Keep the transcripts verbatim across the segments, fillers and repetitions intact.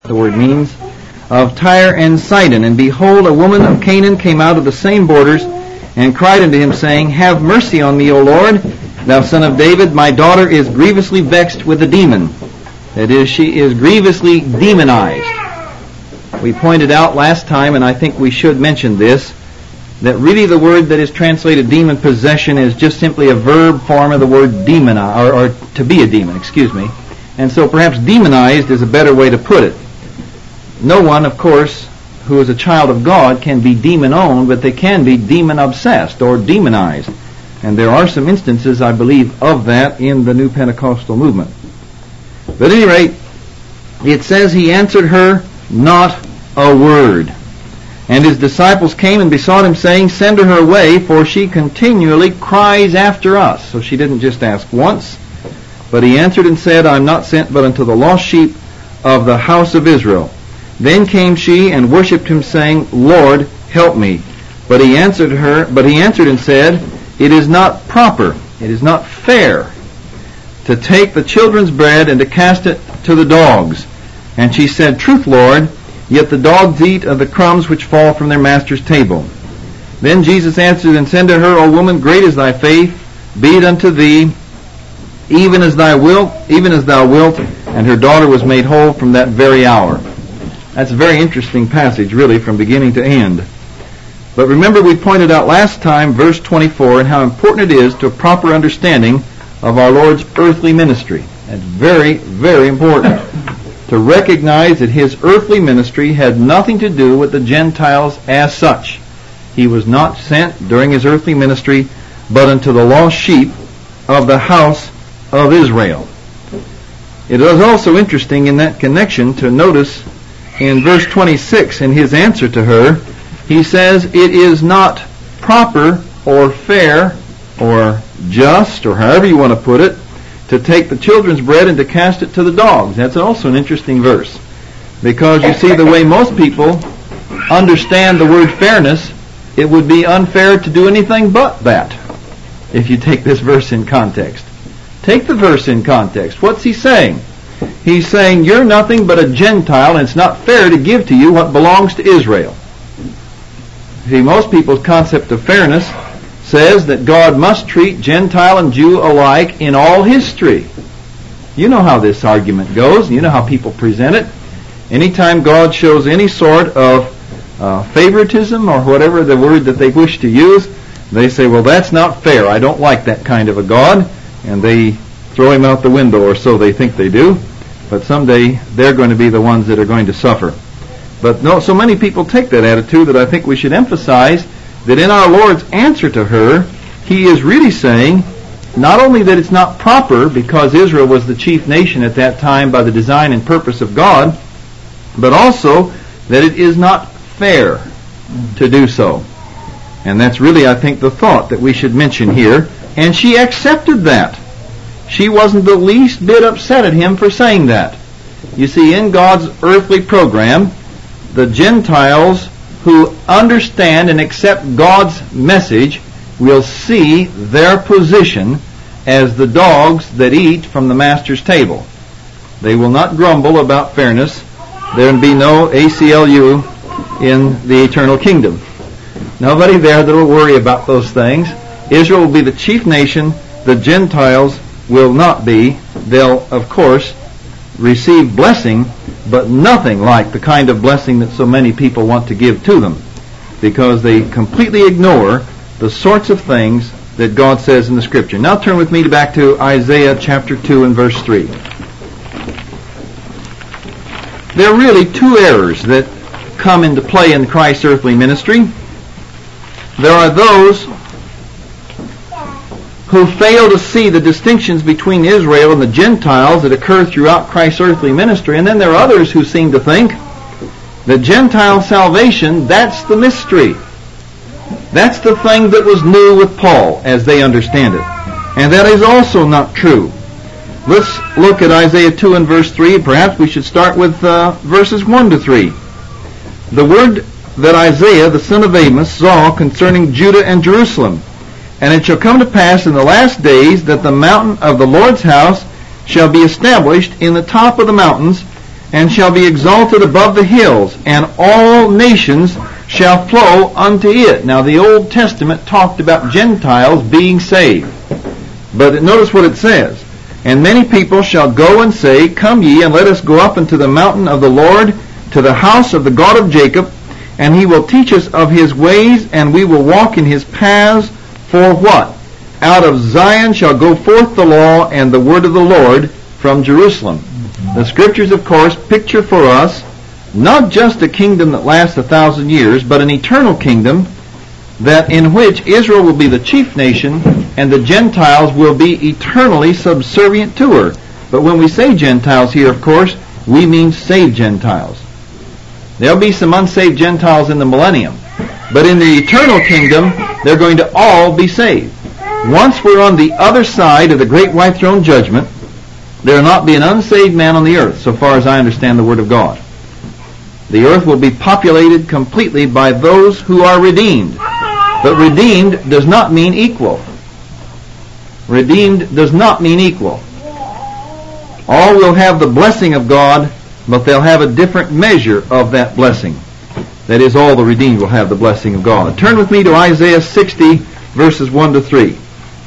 the word means, of Tyre and Sidon. And behold, a woman of Canaan came out of the same borders, and cried unto him, saying, Have mercy on me, O Lord, thou son of David. My daughter is grievously vexed with a demon. That is, she is grievously demonized. We pointed out last time, and I think we should mention this, that really the word that is translated demon possession is just simply a verb form of the word demonize, or, or to be a demon, excuse me. And so perhaps demonized is a better way to put it. No one, of course, who is a child of God can be demon-owned, but they can be demon-obsessed or demonized. And there are some instances, I believe, of that in the New Pentecostal movement. But at any rate, it says he answered her not a word. And his disciples came and besought him, saying, Send her away, for she continually cries after us. So she didn't just ask once, but he answered and said, I am not sent but unto the lost sheep of the house of Israel. Then came she and worshipped him, saying, Lord, help me. But he answered her, but he answered and said, It is not proper, it is not fair, to take the children's bread and to cast it to the dogs. And she said, Truth, Lord, yet the dogs eat of the crumbs which fall from their master's table. Then Jesus answered and said to her, O woman, great is thy faith, be it unto thee, even as thy wilt, even as thou wilt. And her daughter was made whole from that very hour. That's a very interesting passage, really, from beginning to end. But remember, we pointed out last time, verse twenty-four, and how important it is to a proper understanding of our Lord's earthly ministry. That's very, very important. To recognize that his earthly ministry had nothing to do with the Gentiles as such. He was not sent during his earthly ministry, but unto the lost sheep of the house of Israel. It is also interesting in that connection to notice in verse twenty-six, in his answer to her, he says, It is not proper or fair or just, or however you want to put it, to take the children's bread and to cast it to the dogs. That's also an interesting verse. Because you see, the way most people understand the word fairness, it would be unfair to do anything but that, if you take this verse in context. Take the verse in context. What's he saying? He's saying, you're nothing but a Gentile, and it's not fair to give to you what belongs to Israel. See, most people's concept of fairness says that God must treat Gentile and Jew alike in all history. You know how this argument goes, and you know how people present it. Anytime God shows any sort of uh, favoritism, or whatever the word that they wish to use, they say, well, that's not fair. I don't like that kind of a God. And they throw him out the window, or so they think they do. But someday they're going to be the ones that are going to suffer. But no, so many people take that attitude that I think we should emphasize that in our Lord's answer to her, he is really saying not only that it's not proper because Israel was the chief nation at that time by the design and purpose of God, but also that it is not fair to do so. And that's really, I think, the thought that we should mention here. And she accepted that. She wasn't the least bit upset at him for saying that. You see, in God's earthly program, the Gentiles who understand and accept God's message will see their position as the dogs that eat from the master's table. They will not grumble about fairness. There will be no A C L U in the eternal kingdom. Nobody there that will worry about those things. Israel will be the chief nation. The Gentiles will not be. They'll, of course, receive blessing, but nothing like the kind of blessing that so many people want to give to them, because they completely ignore the sorts of things that God says in the Scripture. Now turn with me back to Isaiah chapter two and verse three. There are really two errors that come into play in Christ's earthly ministry. There are those who fail to see the distinctions between Israel and the Gentiles that occur throughout Christ's earthly ministry. And then there are others who seem to think that Gentile salvation, that's the mystery. That's the thing that was new with Paul, as they understand it. And that is also not true. Let's look at Isaiah two and verse three. Perhaps we should start with uh, verses one to three. The word that Isaiah, the son of Amos, saw concerning Judah and Jerusalem. And it shall come to pass in the last days that the mountain of the Lord's house shall be established in the top of the mountains, and shall be exalted above the hills, and all nations shall flow unto it. Now the Old Testament talked about Gentiles being saved. But notice what it says. And many people shall go and say, Come ye, and let us go up into the mountain of the Lord, to the house of the God of Jacob, and he will teach us of his ways, and we will walk in his paths. For what? Out of Zion shall go forth the law and the word of the Lord from Jerusalem. The Scriptures, of course, picture for us not just a kingdom that lasts a thousand years, but an eternal kingdom that in which Israel will be the chief nation and the Gentiles will be eternally subservient to her. But when we say Gentiles here, of course, we mean saved Gentiles. There'll be some unsaved Gentiles in the millennium, but in the eternal kingdom, they're going to all be saved. Once we're on the other side of the great white throne judgment, there will not be an unsaved man on the earth, so far as I understand the Word of God. The earth will be populated completely by those who are redeemed. But redeemed does not mean equal. Redeemed does not mean equal. All will have the blessing of God, but they'll have a different measure of that blessing. That is, all the redeemed will have the blessing of God. Turn with me to Isaiah sixty, verses one to three.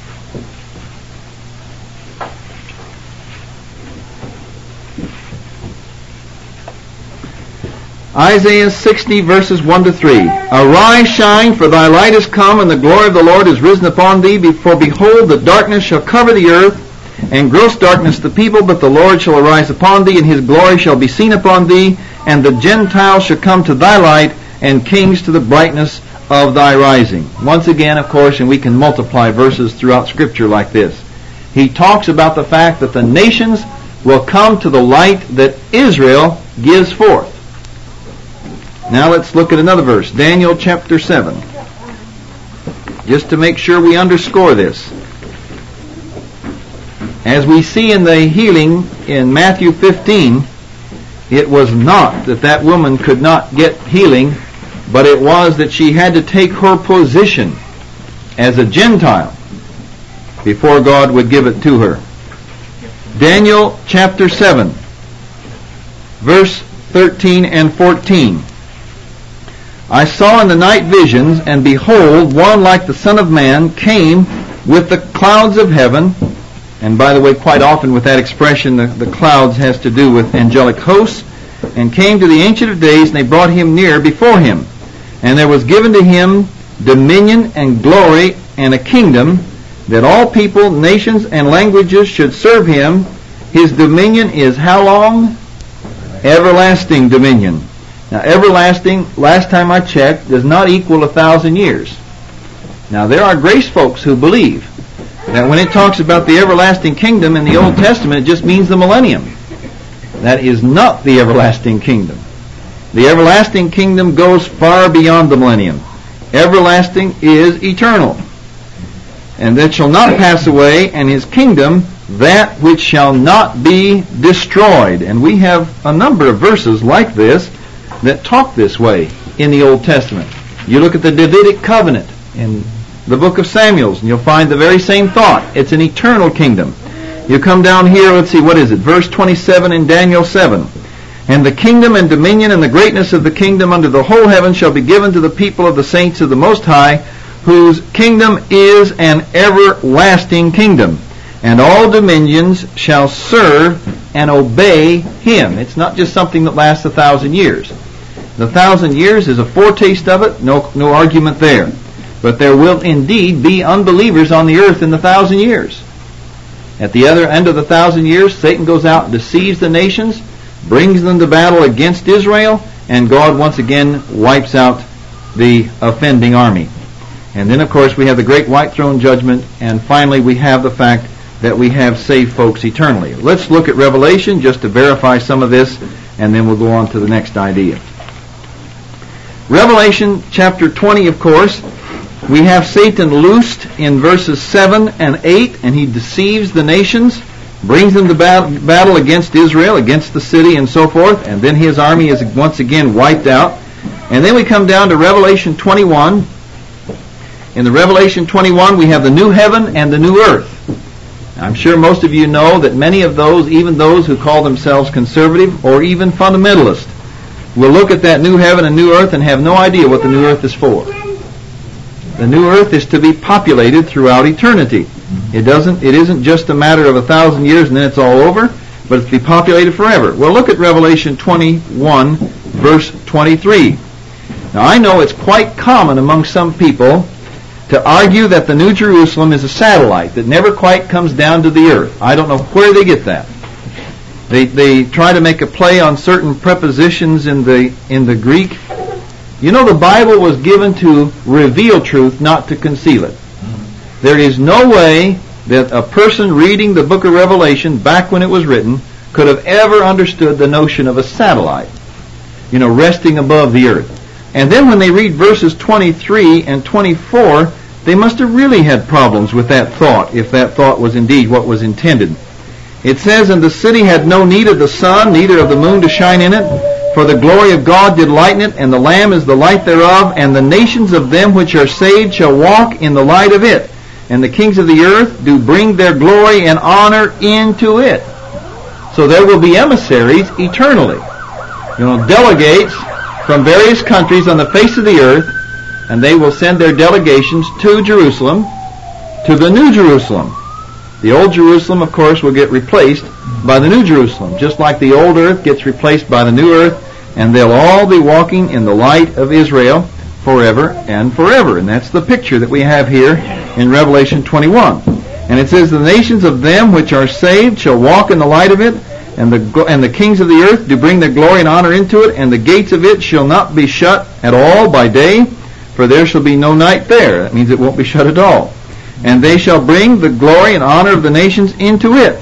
Isaiah sixty, verses one to three. Arise, shine, for thy light is come, and the glory of the Lord is risen upon thee. For behold, the darkness shall cover the earth, and gross darkness the people, but the Lord shall arise upon thee, and his glory shall be seen upon thee, and the Gentiles shall come to thy light, and kings to the brightness of thy rising. Once again, of course, and we can multiply verses throughout Scripture like this, he talks about the fact that the nations will come to the light that Israel gives forth. Now let's look at another verse, Daniel chapter seven, just to make sure we underscore this. As we see in the healing in Matthew fifteen, it was not that that woman could not get healing, but it was that she had to take her position as a Gentile before God would give it to her. Daniel chapter seven, verse thirteen and fourteen. I saw in the night visions, and behold, one like the Son of Man came with the clouds of heaven. And by the way, quite often with that expression, the, the clouds has to do with angelic hosts. And came to the Ancient of Days, and they brought him near before him. And there was given to him dominion and glory and a kingdom, that all people, nations, and languages should serve him. His dominion is how long? Everlasting dominion. Now, everlasting, last time I checked, does not equal a thousand years. Now, there are grace folks who believe that when it talks about the everlasting kingdom in the Old Testament, it just means the millennium. That is not the everlasting kingdom. The everlasting kingdom goes far beyond the millennium. Everlasting is eternal. And that shall not pass away, and his kingdom, that which shall not be destroyed. And we have a number of verses like this that talk this way in the Old Testament. You look at the Davidic covenant in the book of Samuel, and you'll find the very same thought. It's an eternal kingdom. You come down here, let's see, what is it? Verse twenty-seven in Daniel seven. And the kingdom and dominion and the greatness of the kingdom under the whole heaven shall be given to the people of the saints of the Most High, whose kingdom is an everlasting kingdom. And all dominions shall serve and obey him. It's not just something that lasts a thousand years. The thousand years is a foretaste of it, no, no argument there. But there will indeed be unbelievers on the earth in the thousand years. At the other end of the thousand years, Satan goes out and deceives the nations, brings them to battle against Israel, and God once again wipes out the offending army. And then, of course, we have the great white throne judgment, and finally we have the fact that we have saved folks eternally. Let's look at Revelation just to verify some of this, and then we'll go on to the next idea. Revelation chapter twenty, of course, we have Satan loosed in verses seven and eight, and he deceives the nations, brings them to battle against Israel, against the city, and so forth, and then his army is once again wiped out. And then we come down to Revelation twenty-one. In the Revelation twenty-one, we have the new heaven and the new earth. I'm sure most of you know that many of those, even those who call themselves conservative or even fundamentalist, will look at that new heaven and new earth and have no idea what the new earth is for. The new earth is to be populated throughout eternity. It doesn't. It isn't just a matter of a thousand years and then it's all over, but it's to be populated forever. Well, look at Revelation twenty-one, verse twenty-three. Now, I know it's quite common among some people to argue that the New Jerusalem is a satellite that never quite comes down to the earth. I don't know where they get that. They they try to make a play on certain prepositions in the in the Greek. You know, the Bible was given to reveal truth, not to conceal it. There is no way that a person reading the book of Revelation back when it was written could have ever understood the notion of a satellite, you know, resting above the earth. And then when they read verses twenty-three and twenty-four, they must have really had problems with that thought, if that thought was indeed what was intended. It says, "And the city had no need of the sun, neither of the moon to shine in it, for the glory of God did lighten it, and the Lamb is the light thereof, and the nations of them which are saved shall walk in the light of it. And the kings of the earth do bring their glory and honor into it." So there will be emissaries eternally. You know, delegates from various countries on the face of the earth, and they will send their delegations to Jerusalem, to the New Jerusalem. The old Jerusalem, of course, will get replaced by the New Jerusalem, just like the old earth gets replaced by the new earth, and they'll all be walking in the light of Israel forever and forever. And that's the picture that we have here in Revelation twenty-one. And it says, "The nations of them which are saved shall walk in the light of it, and the and the kings of the earth do bring their glory and honor into it, and the gates of it shall not be shut at all by day, for there shall be no night there." That means it won't be shut at all. "And they shall bring the glory and honor of the nations into it,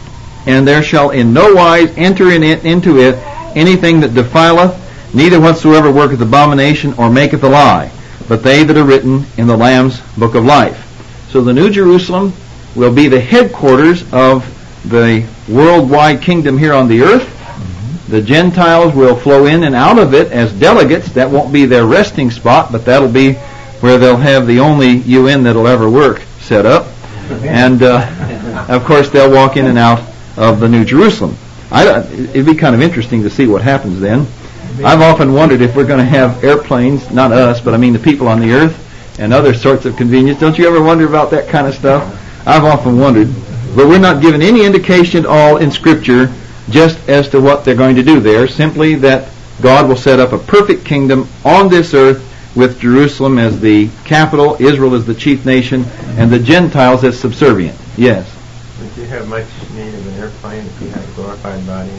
and there shall in no wise enter in it into it anything that defileth, neither whatsoever worketh abomination or maketh a lie, but they that are written in the Lamb's book of life." So the New Jerusalem will be the headquarters of the worldwide kingdom here on the earth. Mm-hmm. The Gentiles will flow in and out of it as delegates. That won't be their resting spot, but that'll be where they'll have the only U N that'll ever work set up. And, uh, of course, they'll walk in and out of the New Jerusalem. I, it'd be kind of interesting to see what happens then. I've often wondered if we're going to have airplanes, not us, but I mean the people on the earth, and other sorts of convenience. Don't you ever wonder about that kind of stuff? I've often wondered. But we're not given any indication at all in Scripture just as to what they're going to do there, simply that God will set up a perfect kingdom on this earth with Jerusalem as the capital, Israel as the chief nation, and the Gentiles as subservient. Yes? Would you have much need of an airplane if you had a glorified body?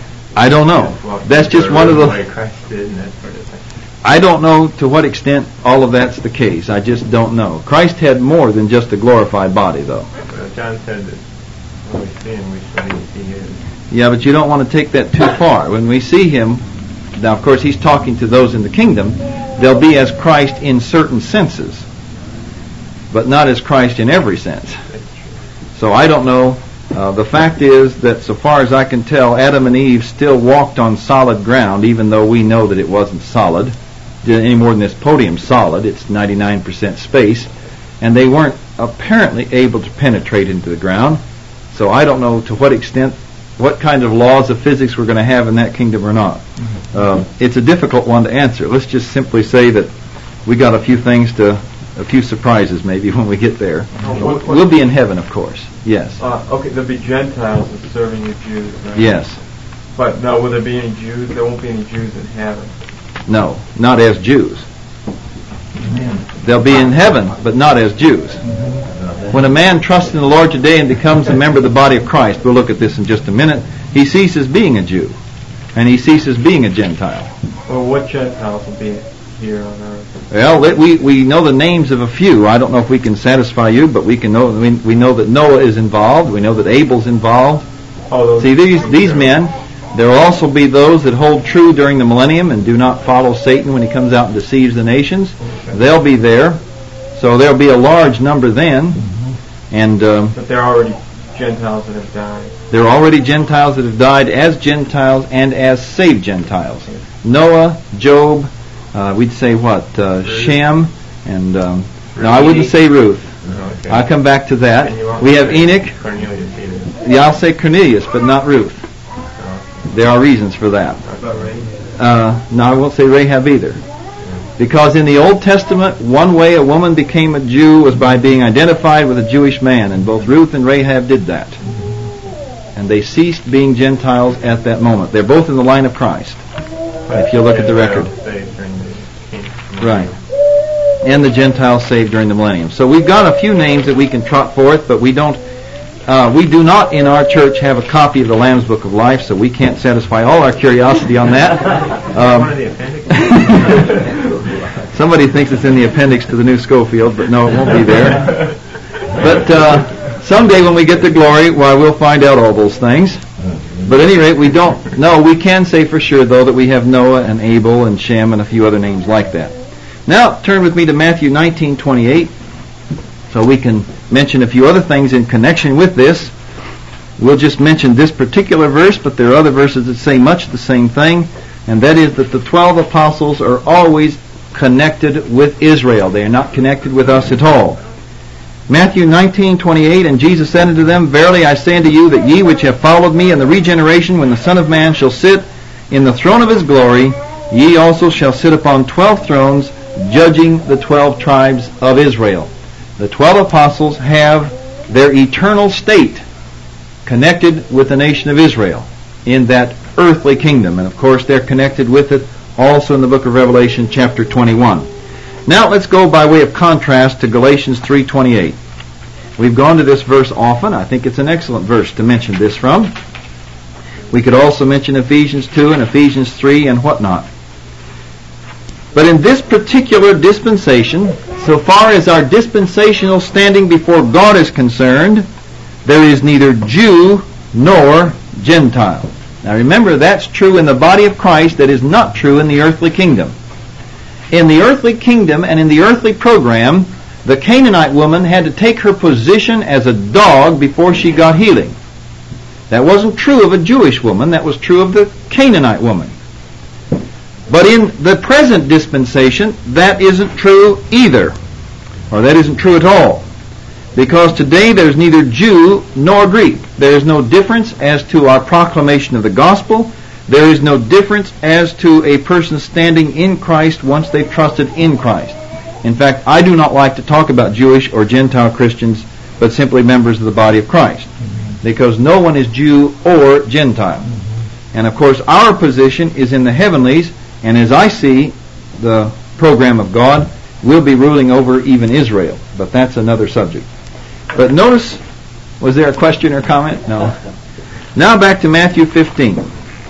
I don't know. That's just one of the... way Christ did and that sort of thing. I don't know to what extent all of that's the case. I just don't know. Christ had more than just a glorified body, though. Well, John said that when we see him, we shall be as he is. Yeah, but you don't want to take that too far. When we see him, now of course he's talking to those in the kingdom, they'll be as Christ in certain senses, but not as Christ in every sense. So I don't know. Uh, the fact is that so far as I can tell, Adam and Eve still walked on solid ground, even though we know that it wasn't solid, any more than this podium solid. It's ninety-nine percent space. And they weren't apparently able to penetrate into the ground. So I don't know to what extent, what kind of laws of physics we're going to have in that kingdom or not. Mm-hmm. Uh, it's a difficult one to answer. Let's just simply say that we got a few things to, a few surprises maybe when we get there. Oh, what, what, we'll be in heaven, of course. Yes. Uh, okay, there'll be Gentiles serving the Jews, right? Yes. But now, will there be any Jews? There won't be any Jews in heaven. No, not as Jews. Amen. They'll be in heaven, but not as Jews. Mm-hmm. When a man trusts in the Lord today and becomes a member of the body of Christ, we'll look at this in just a minute, he ceases being a Jew, and he ceases being a Gentile. Well, what Gentiles will be here on earth? Well, we we know the names of a few. I don't know if we can satisfy you, but we can know we, we know that Noah is involved. We know that Abel's involved. Oh, See, these these men, there will also be those that hold true during the millennium and do not follow Satan when he comes out and deceives the nations. Okay. They'll be there. So there'll be a large number then. Mm-hmm. And um, But there are already Gentiles that have died. There are already Gentiles that have died as Gentiles and as saved Gentiles. Okay. Noah, Job, uh, we'd say what? Uh, Shem, and um, no, I wouldn't say Ruth. Okay. I'll come back to And you that. won't We have say Enoch. Cornelius either. Yeah, I'll say Cornelius, but not Ruth. No. There are reasons for that. I thought Rahab. Uh, no, I won't say Rahab either. Because in the Old Testament, one way a woman became a Jew was by being identified with a Jewish man, and both Ruth and Rahab did that. And they ceased being Gentiles at that moment. They're both in the line of Christ, if you look at the record. Right. And the Gentiles saved during the millennium. So we've got a few names that we can trot forth, but we don't. Uh, we do not in our church have a copy of the Lamb's Book of Life, so we can't satisfy all our curiosity on that. Um, One of the appendix. Somebody thinks it's in the appendix to the new Schofield, but no, it won't be there. But uh, someday when we get to glory, why, we'll find out all those things. But at any rate, we don't know. We can say for sure, though, that we have Noah and Abel and Shem and a few other names like that. Now, turn with me to Matthew nineteen twenty-eight, so we can mention a few other things in connection with this. We'll just mention this particular verse, but there are other verses that say much the same thing, and that is that the twelve apostles are always connected with Israel. They are not connected with us at all. Matthew nineteen twenty-eight, and Jesus said unto them, Verily I say unto you, that ye which have followed me in the regeneration, when the Son of Man shall sit in the throne of his glory, ye also shall sit upon twelve thrones, judging the twelve tribes of Israel. The twelve apostles have their eternal state connected with the nation of Israel in that earthly kingdom. And of course they're connected with it also in the book of Revelation chapter twenty-one. Now let's go by way of contrast to Galatians three twenty-eight. We've gone to this verse often. I think it's an excellent verse to mention this from. We could also mention Ephesians two and Ephesians three and whatnot. But in this particular dispensation, so far as our dispensational standing before God is concerned, there is neither Jew nor Gentile. Now remember, that's true in the body of Christ. That is not true in the earthly kingdom. In the earthly kingdom and in the earthly program, the Canaanite woman had to take her position as a dog before she got healing. That wasn't true of a Jewish woman. That was true of the Canaanite woman. But in the present dispensation, that isn't true either. Or that isn't true at all. Because today there's neither Jew nor Greek. There is no difference as to our proclamation of the gospel. There is no difference as to a person standing in Christ once they've trusted in Christ. In fact, I do not like to talk about Jewish or Gentile Christians, but simply members of the body of Christ. Because no one is Jew or Gentile. And of course our position is in the heavenlies, and as I see the program of God, we'll be ruling over even Israel. But that's another subject. But notice, was there a question or comment? No. Now back to Matthew fifteen.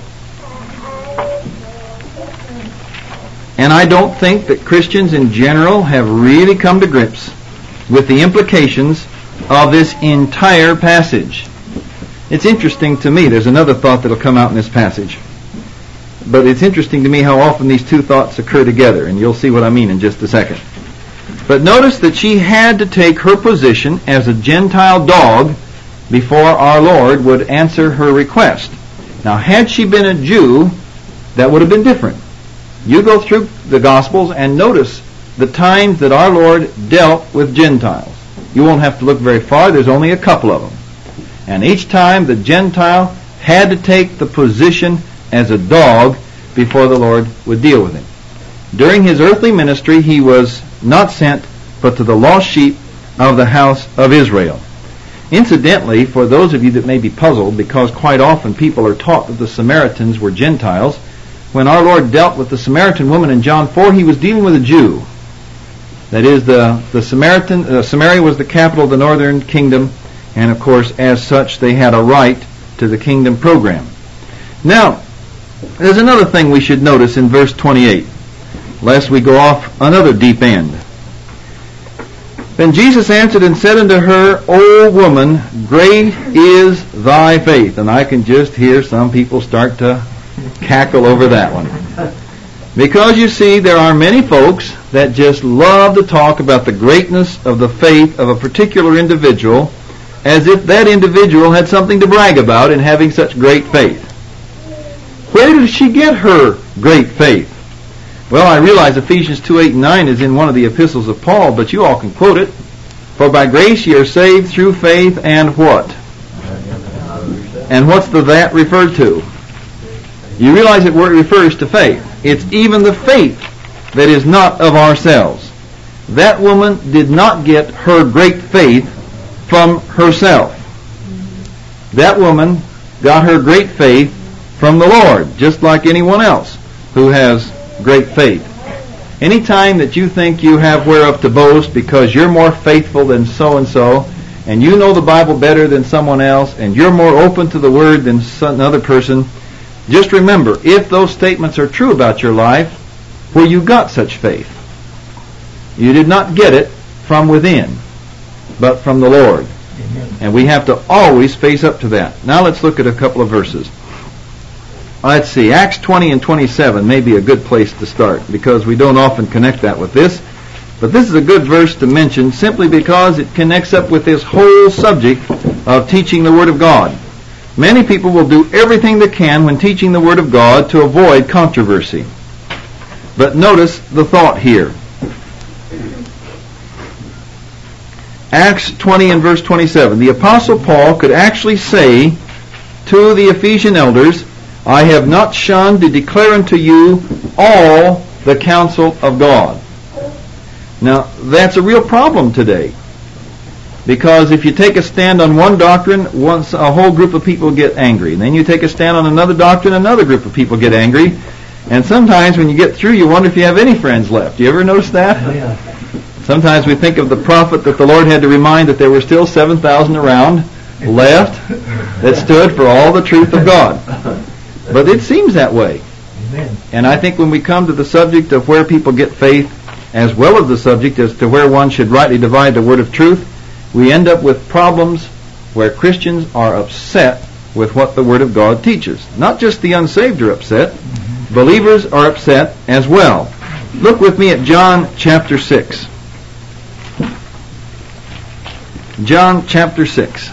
And I don't think that Christians in general have really come to grips with the implications of this entire passage. It's interesting to me. There's another thought that will come out in this passage. But it's interesting to me how often these two thoughts occur together, and you'll see what I mean in just a second. But notice that she had to take her position as a Gentile dog before our Lord would answer her request. Now, had she been a Jew, that would have been different. You go through the Gospels and notice the times that our Lord dealt with Gentiles. You won't have to look very far. There's only a couple of them. And each time the Gentile had to take the position as a dog before the Lord would deal with him. During his earthly ministry, he was not sent but to the lost sheep of the house of Israel. Incidentally, for those of you that may be puzzled, because quite often people are taught that the Samaritans were Gentiles, when our Lord dealt with the Samaritan woman in John four, he was dealing with a Jew. That is, the, the Samaritan, uh, Samaria was the capital of the northern kingdom, and of course, as such, they had a right to the kingdom program. Now, there's another thing we should notice in verse twenty-eight, lest we go off another deep end. Then Jesus answered and said unto her, O woman, great is thy faith. And I can just hear some people start to cackle over that one. Because you see, there are many folks that just love to talk about the greatness of the faith of a particular individual as if that individual had something to brag about in having such great faith. Where did she get her great faith? Well, I realize Ephesians two, eight, and nine is in one of the epistles of Paul, but you all can quote it. For by grace ye are saved through faith, and what? And what's the that referred to? You realize that word refers to faith. It's even the faith that is not of ourselves. That woman did not get her great faith from herself. That woman got her great faith from the Lord, just like anyone else who has great faith. Anytime that you think you have whereof to boast because you're more faithful than so-and-so, and you know the Bible better than someone else, and you're more open to the Word than another person, just remember, if those statements are true about your life, where you got such faith, you did not get it from within, but from the Lord. Amen. And we have to always face up to that. Now let's look at a couple of verses. Let's see, Acts twenty and twenty-seven may be a good place to start, because we don't often connect that with this. But this is a good verse to mention simply because it connects up with this whole subject of teaching the Word of God. Many people will do everything they can when teaching the Word of God to avoid controversy. But notice the thought here. Acts twenty and verse twenty-seven. The Apostle Paul could actually say to the Ephesian elders, I have not shunned to declare unto you all the counsel of God. Now, that's a real problem today. Because if you take a stand on one doctrine, once a whole group of people get angry. And then you take a stand on another doctrine, another group of people get angry. And sometimes when you get through, you wonder if you have any friends left. You ever notice that? Oh, yeah. Sometimes we think of the prophet that the Lord had to remind that there were still seven thousand around left that stood for all the truth of God. But it seems that way. Amen. And I think when we come to the subject of where people get faith, as well as the subject as to where one should rightly divide the word of truth, we end up with problems where Christians are upset with what the Word of God teaches. Not just the unsaved are upset, mm-hmm. believers are upset as well. Look with me at John chapter six. John chapter six.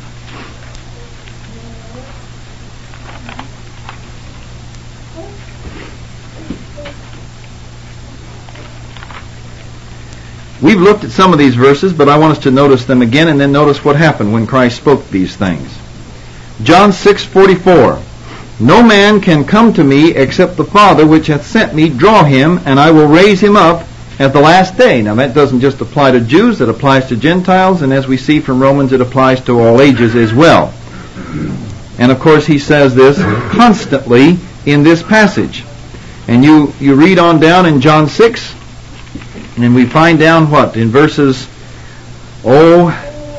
We've looked at some of these verses, but I want us to notice them again and then notice what happened when Christ spoke these things. John six forty-four. No man can come to me except the Father which hath sent me draw him, and I will raise him up at the last day. Now that doesn't just apply to Jews, it applies to Gentiles, and as we see from Romans, it applies to all ages as well. And of course he says this constantly in this passage. And you, you read on down in John six, and we find down what? In verses, oh,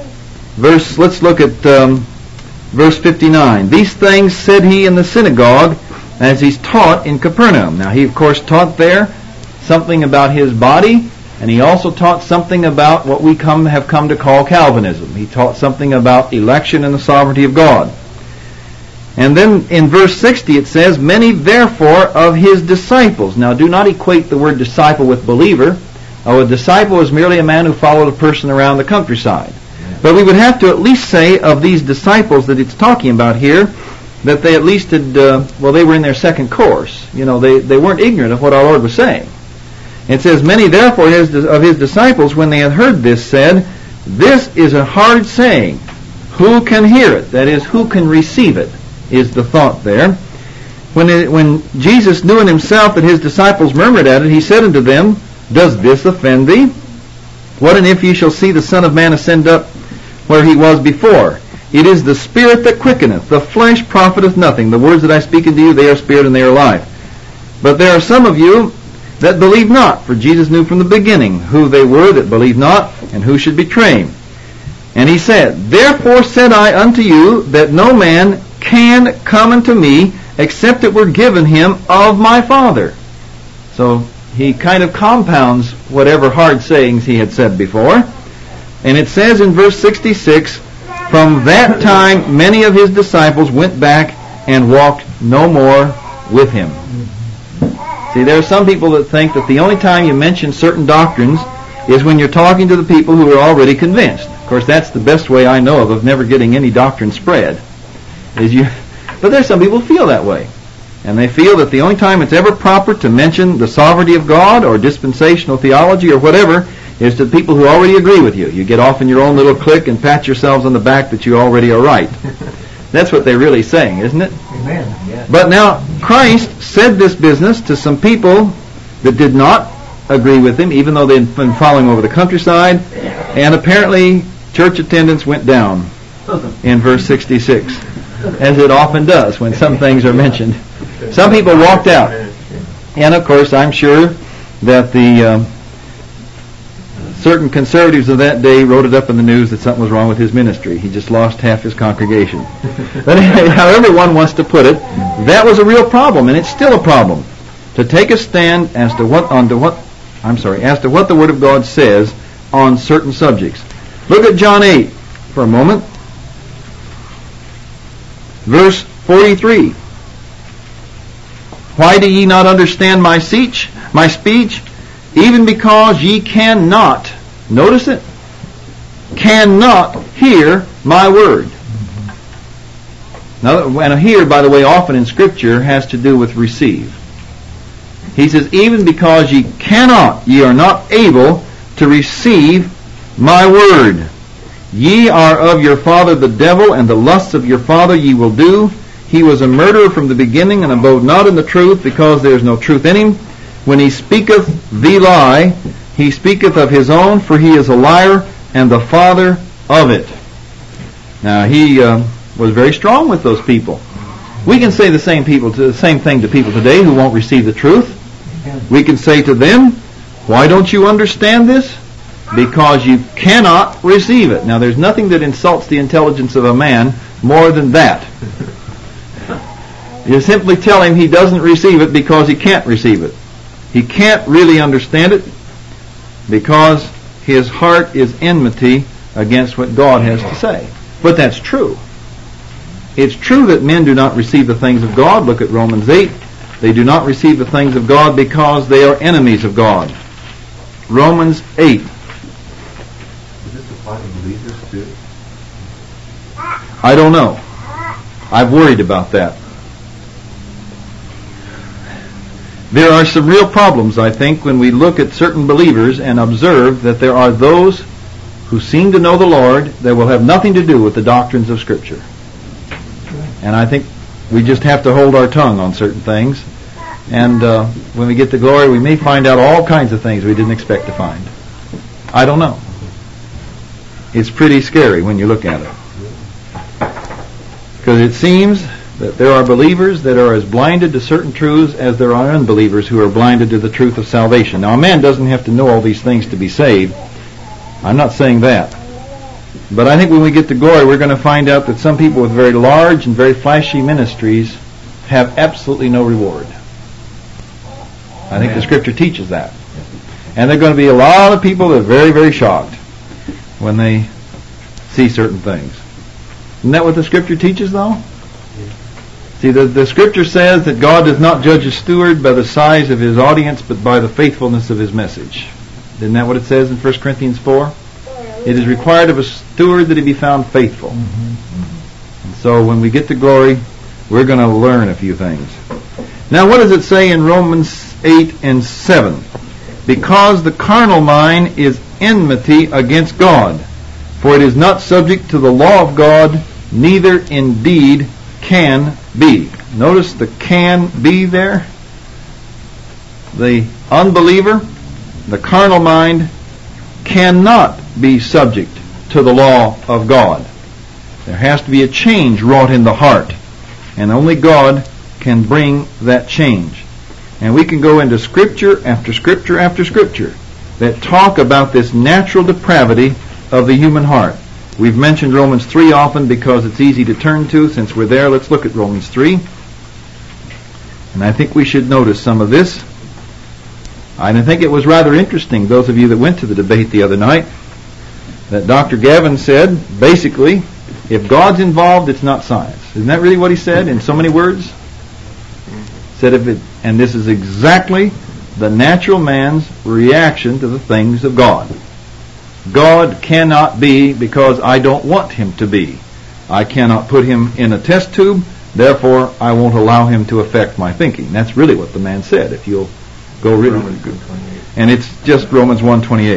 verse, let's look at um, verse fifty-nine. These things said he in the synagogue as he's taught in Capernaum. Now he of course taught there something about his body, and he also taught something about what we come have come to call Calvinism. He taught something about election and the sovereignty of God. And then in verse sixty it says, many therefore of his disciples. Now do not equate the word disciple with believer. Oh, a disciple is merely a man who followed a person around the countryside. But we would have to at least say of these disciples that it's talking about here, that they at least had, uh, well, they were in their second course. You know, they, they weren't ignorant of what our Lord was saying. It says, many therefore his, of his disciples, when they had heard this, said, this is a hard saying. Who can hear it? That is, who can receive it, is the thought there. When, it, when Jesus knew in himself that his disciples murmured at it, he said unto them, does this offend thee? What and if ye shall see the Son of Man ascend up where he was before? It is the Spirit that quickeneth, the flesh profiteth nothing. The words that I speak unto you, they are spirit and they are life. But there are some of you that believe not, for Jesus knew from the beginning who they were that believed not, and who should betray him. And he said, therefore said I unto you, that no man can come unto me, except it were given him of my Father. So he kind of compounds whatever hard sayings he had said before. And it says in verse sixty-six, from that time many of his disciples went back and walked no more with him. See, there are some people that think that the only time you mention certain doctrines is when you're talking to the people who are already convinced. Of course, that's the best way I know of of never getting any doctrine spread. Is you, but there's some people who feel that way. And they feel that the only time it's ever proper to mention the sovereignty of God or dispensational theology or whatever is to people who already agree with you. You get off in your own little clique and pat yourselves on the back that you already are right. That's what they're really saying, isn't it? Amen. Yes. But now, Christ said this business to some people that did not agree with him, even though they'd been following over the countryside, and apparently church attendance went down in verse sixty-six, as it often does when some things are mentioned. Some people walked out. And of course, I'm sure that the um, certain conservatives of that day wrote it up in the news that something was wrong with his ministry. He just lost half his congregation. But anyway, however one wants to put it, that was a real problem, and it's still a problem. To take a stand as to what, on to what, I'm sorry, as to what the Word of God says on certain subjects. Look at John eight for a moment. Verse forty-three. Why do ye not understand my speech? My speech, even because ye cannot, notice it, cannot hear my word. Now, and hear, by the way, often in Scripture has to do with receive. He says, even because ye cannot, ye are not able to receive my word. Ye are of your father the devil, and the lusts of your father ye will do. He was a murderer from the beginning, and abode not in the truth, because there is no truth in him. When he speaketh the lie, he speaketh of his own, for he is a liar, and the father of it. Now, he uh, was very strong with those people. We can say the same people to the same thing to people today who won't receive the truth. We can say to them, why don't you understand this? Because you cannot receive it. Now, there's nothing that insults the intelligence of a man more than that. You simply tell him he doesn't receive it because he can't receive it. He can't really understand it because his heart is enmity against what God has to say. But that's true. It's true that men do not receive the things of God. Look at Romans eight. They do not receive the things of God because they are enemies of God. Romans eight. Does this apply to believers too? I don't know. I've worried about that. There are some real problems, I think, when we look at certain believers and observe that there are those who seem to know the Lord that will have nothing to do with the doctrines of Scripture. And I think we just have to hold our tongue on certain things. And uh, when we get to glory, we may find out all kinds of things we didn't expect to find. I don't know. It's pretty scary when you look at it. Because it seems that there are believers that are as blinded to certain truths as there are unbelievers who are blinded to the truth of salvation. Now, a man doesn't have to know all these things to be saved. I'm not saying that. But I think when we get to glory, we're going to find out that some people with very large and very flashy ministries have absolutely no reward. I think the Scripture teaches that. And there are going to be a lot of people that are very, very shocked when they see certain things. Isn't that what the Scripture teaches, though? See, the, the Scripture says that God does not judge a steward by the size of his audience, but by the faithfulness of his message. Isn't that what it says in First Corinthians four? It is required of a steward that he be found faithful. Mm-hmm. And so when we get to glory, we're going to learn a few things. Now, what does it say in Romans eight and seven? Because the carnal mind is enmity against God, for it is not subject to the law of God, neither indeed can be. Notice the can be there. The unbeliever, the carnal mind, cannot be subject to the law of God. There has to be a change wrought in the heart, and only God can bring that change. And we can go into Scripture after Scripture after Scripture that talk about this natural depravity of the human heart. We've mentioned Romans three often because it's easy to turn to. Since we're there, let's look at Romans three. And I think we should notice some of this. I think it was rather interesting, those of you that went to the debate the other night, that Doctor Gavin said, basically, if God's involved, it's not science. Isn't that really what he said in so many words? Said if it, and this is exactly the natural man's reaction to the things of God. God cannot be because I don't want him to be. I cannot put him in a test tube, therefore I won't allow him to affect my thinking. That's really what the man said, if you'll go really good. And it's just Romans one twenty-eight.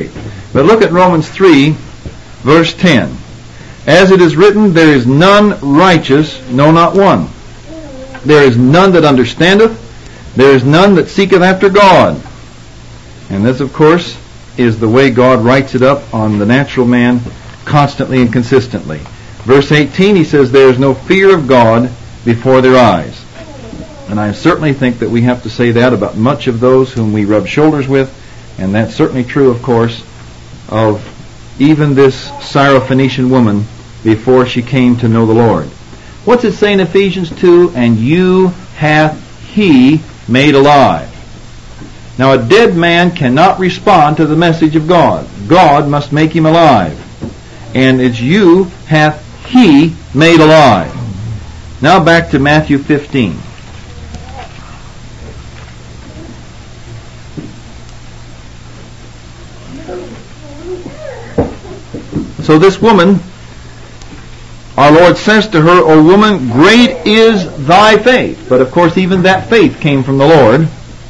But look at Romans three, verse ten. As it is written, there is none righteous, no, not one. There is none that understandeth, there is none that seeketh after God. And this, of course, is the way God writes it up on the natural man constantly and consistently. Verse eighteen, he says, there is no fear of God before their eyes. And I certainly think that we have to say that about much of those whom we rub shoulders with, and that's certainly true, of course, of even this Syrophoenician woman before she came to know the Lord. What's it say in Ephesians two? And you hath he made alive. Now a dead man cannot respond to the message of God. God must make him alive. And it's you hath he made alive. Now back to Matthew fifteen. So this woman, our Lord says to her, O woman, great is thy faith. But of course even that faith came from the Lord.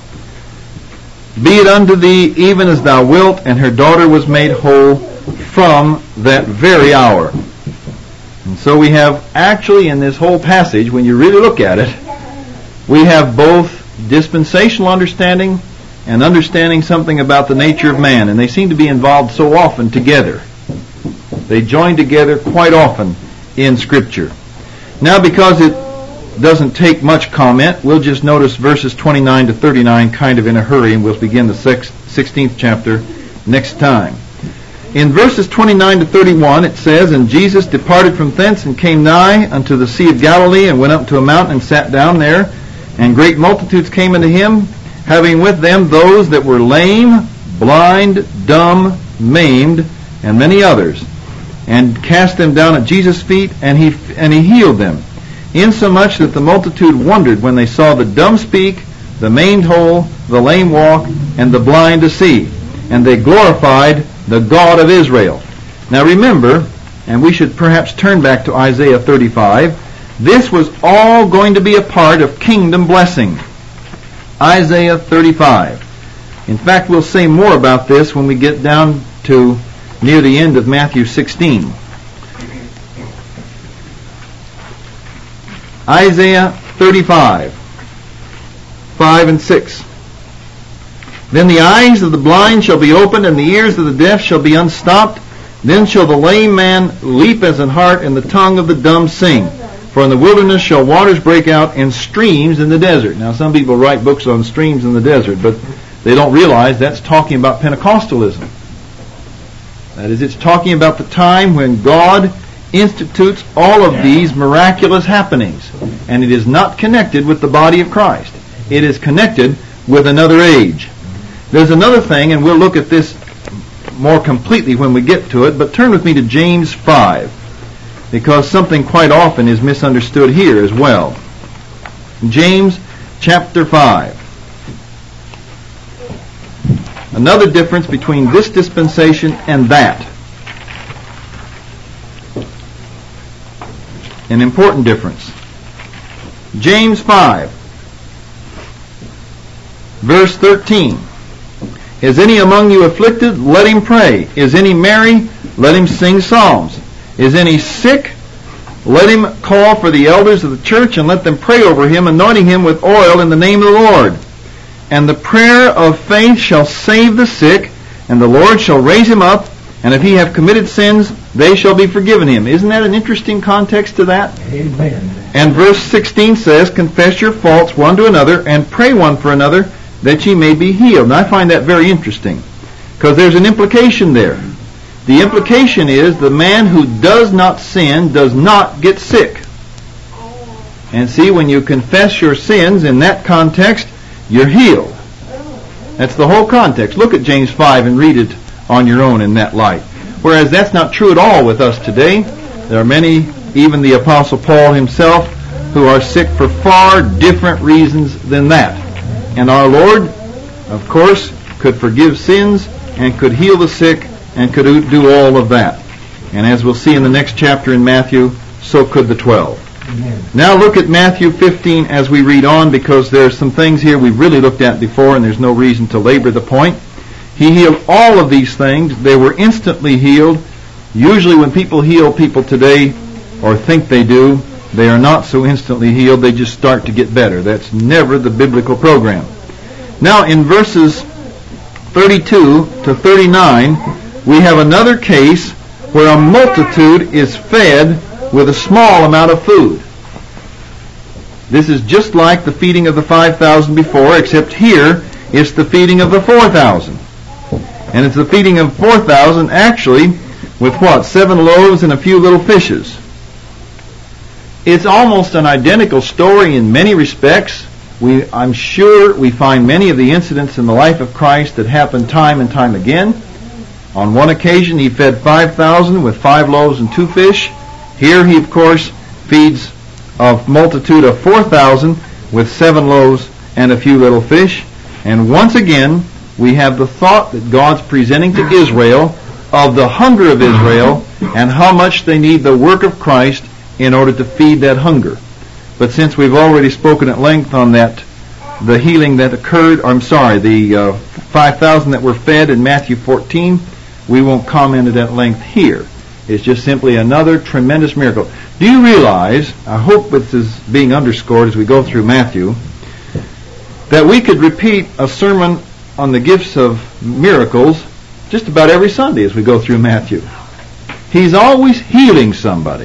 Be it unto thee even as thou wilt, and her daughter was made whole from that very hour. And so we have actually in this whole passage, when you really look at it, we have both dispensational understanding and understanding something about the nature of man. And they seem to be involved so often together. They join together quite often in Scripture. Now, because it doesn't take much comment, we'll just notice verses twenty-nine to thirty-nine kind of in a hurry, and we'll begin the sixteenth chapter next time. In verses twenty-nine to thirty-one, it says, And Jesus departed from thence and came nigh unto the Sea of Galilee, and went up to a mountain and sat down there. And great multitudes came unto him, having with them those that were lame, blind, dumb, maimed, and many others, and cast them down at Jesus' feet, and he and he healed them, insomuch that the multitude wondered when they saw the dumb speak, the maimed whole, the lame walk, and the blind to see. And they glorified the God of Israel. Now remember, and we should perhaps turn back to Isaiah thirty-five, this was all going to be a part of kingdom blessing. Isaiah thirty-five. In fact, we'll say more about this when we get down to near the end of Matthew sixteen. Isaiah thirty-five, five and six. Then the eyes of the blind shall be opened, and the ears of the deaf shall be unstopped. Then shall the lame man leap as an hart, and the tongue of the dumb sing. For in the wilderness shall waters break out, and streams in the desert. Now some people write books on streams in the desert, but they don't realize that's talking about Pentecostalism. That is, it's talking about the time when God institutes all of these miraculous happenings. And it is not connected with the body of Christ. It is connected with another age. There's another thing, and we'll look at this more completely when we get to it, but turn with me to James five, because something quite often is misunderstood here as well. James chapter five. Another difference between this dispensation and that. An important difference. James five, verse thirteen. Is any among you afflicted? Let him pray. Is any merry? Let him sing psalms. Is any sick? Let him call for the elders of the church, and let them pray over him, anointing him with oil in the name of the Lord. And the prayer of faith shall save the sick, and the Lord shall raise him up, and if he have committed sins, they shall be forgiven him. Isn't that an interesting context to that? Amen. And verse sixteen says, Confess your faults one to another, and pray one for another, that ye may be healed. And I find that very interesting, because there's an implication there. The implication is the man who does not sin does not get sick. And see, when you confess your sins in that context, you're healed. That's the whole context. Look at James five and read it on your own in that light. Whereas that's not true at all with us today. There are many, even the Apostle Paul himself, who are sick for far different reasons than that. And our Lord, of course, could forgive sins and could heal the sick and could do all of that. And as we'll see in the next chapter in Matthew, so could the twelve. Amen. Now look at Matthew fifteen as we read on, because there are some things here we've really looked at before and there's no reason to labor the point. He healed all of these things. They were instantly healed. Usually when people heal people today, or think they do, they are not so instantly healed. They just start to get better. That's never the biblical program. Now in verses thirty-two to thirty-nine, we have another case where a multitude is fed with a small amount of food. This is just like the feeding of the five thousand before, except here it's the feeding of the four thousand. And it's the feeding of four thousand actually with what? Seven loaves and a few little fishes. It's almost an identical story in many respects. We, I'm sure we find many of the incidents in the life of Christ that happen time and time again. On one occasion he fed five thousand with five loaves and two fish. Here he of course feeds a multitude of four thousand with seven loaves and a few little fish. And once again we have the thought that God's presenting to Israel of the hunger of Israel and how much they need the work of Christ in order to feed that hunger. But since we've already spoken at length on that, the healing that occurred, or I'm sorry, the uh, five thousand that were fed in Matthew fourteen, we won't comment at that length here. It's just simply another tremendous miracle. Do you realize, I hope this is being underscored as we go through Matthew, that we could repeat a sermon on the gifts of miracles just about every Sunday as we go through Matthew. He's always healing somebody.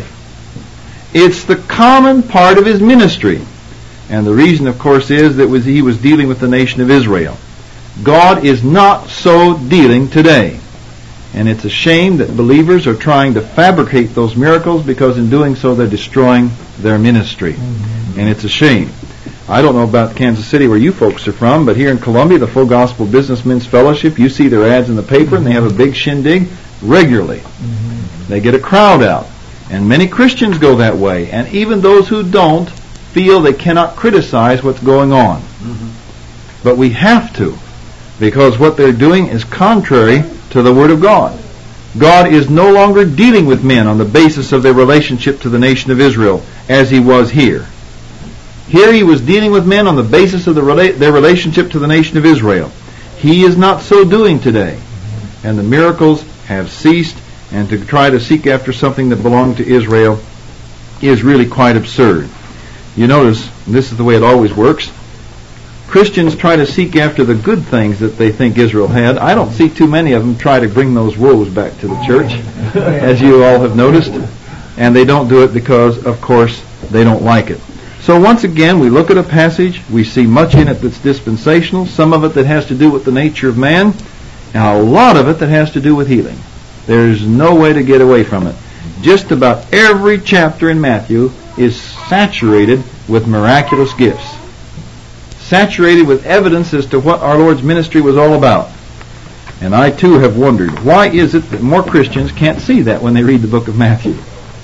It's the common part of his ministry. And the reason, of course, is that was he was dealing with the nation of Israel. God is not so dealing today. And it's a shame that believers are trying to fabricate those miracles, because in doing so they're destroying their ministry. Mm-hmm. And it's a shame. I don't know about Kansas City where you folks are from, but here in Columbia, the Full Gospel Businessmen's Fellowship, you see their ads in the paper, and they have a big shindig regularly. Mm-hmm. They get a crowd out. And many Christians go that way. And even those who don't feel they cannot criticize what's going on. Mm-hmm. But we have to, because what they're doing is contrary to the Word of God. God is no longer dealing with men on the basis of their relationship to the nation of Israel as he was here. Here he was dealing with men on the basis of the rela- their relationship to the nation of Israel. He is not so doing today. And the miracles have ceased, and to try to seek after something that belonged to Israel is really quite absurd. You notice, this is the way it always works, Christians try to seek after the good things that they think Israel had. I don't see too many of them try to bring those woes back to the church, as you all have noticed. And they don't do it because, of course, they don't like it. So once again, we look at a passage, we see much in it that's dispensational, some of it that has to do with the nature of man, and a lot of it that has to do with healing. There's no way to get away from it. Just about every chapter in Matthew is saturated with miraculous gifts. Saturated with evidence as to what our Lord's ministry was all about. And I too have wondered, why is it that more Christians can't see that when they read the book of Matthew?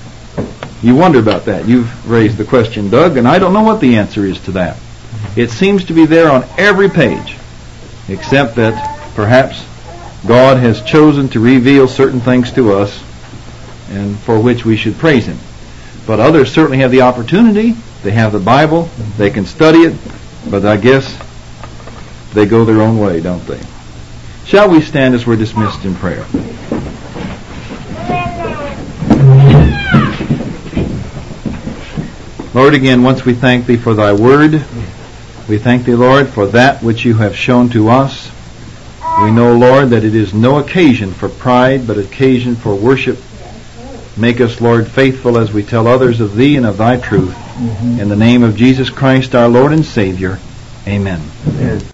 You wonder about that. You've raised the question, Doug, and I don't know what the answer is to that. It seems to be there on every page, except that perhaps God has chosen to reveal certain things to us, and for which we should praise Him. But others certainly have the opportunity. They have the Bible. They can study it. But I guess they go their own way, don't they? Shall we stand as we're dismissed in prayer? Lord, again, once we thank Thee for Thy Word. We thank Thee, Lord, for that which You have shown to us. We know, Lord, that it is no occasion for pride, but occasion for worship. Make us, Lord, faithful as we tell others of Thee and of Thy truth. Mm-hmm. In the name of Jesus Christ, our Lord and Savior. Amen. Amen.